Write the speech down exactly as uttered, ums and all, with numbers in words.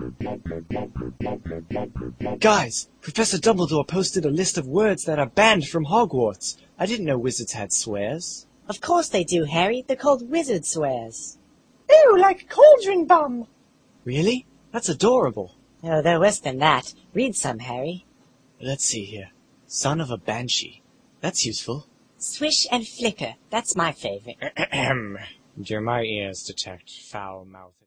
Guys, Professor Dumbledore posted a list of words that are banned from Hogwarts. I didn't know wizards had swears. Of course they do, Harry. They're called wizard swears. Ew, like cauldron bum. Really? That's adorable. Oh, they're worse than that. Read some, Harry. Let's see here. Son of a banshee. That's useful. Swish and flicker. That's my favorite. Do my ears detect foul mouth?